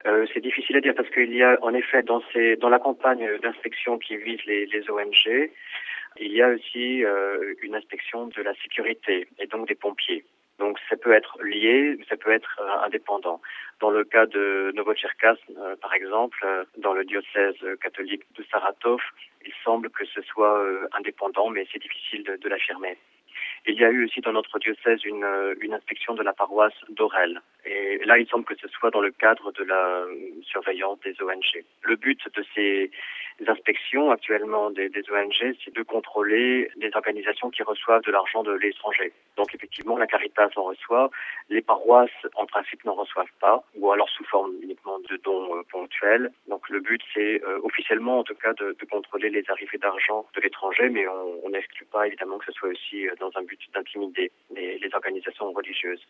C'est difficile à dire parce qu'il y a en effet dans la campagne d'inspection qui vise les ONG, il y a aussi une inspection de la sécurité et donc des pompiers. Donc ça peut être lié, ça peut être indépendant. Dans le cas de Novotcherkassk, par exemple, dans le diocèse catholique de Saratov, il semble que ce soit indépendant, mais c'est difficile de l'affirmer. Il y a eu aussi dans notre diocèse une inspection de la paroisse d'Orel. Et là, il semble que ce soit dans le cadre de la surveillance des ONG. Le but de ces inspections actuellement des ONG, c'est de contrôler les organisations qui reçoivent de l'argent de l'étranger. Donc effectivement, la Caritas en reçoit, les paroisses en principe n'en reçoivent pas, ou alors sous forme uniquement de dons ponctuels. Donc le but, c'est officiellement en tout cas de contrôler les arrivées d'argent de l'étranger, mais on n'exclut pas évidemment que ce soit aussi dans un but d'intimider les organisations religieuses.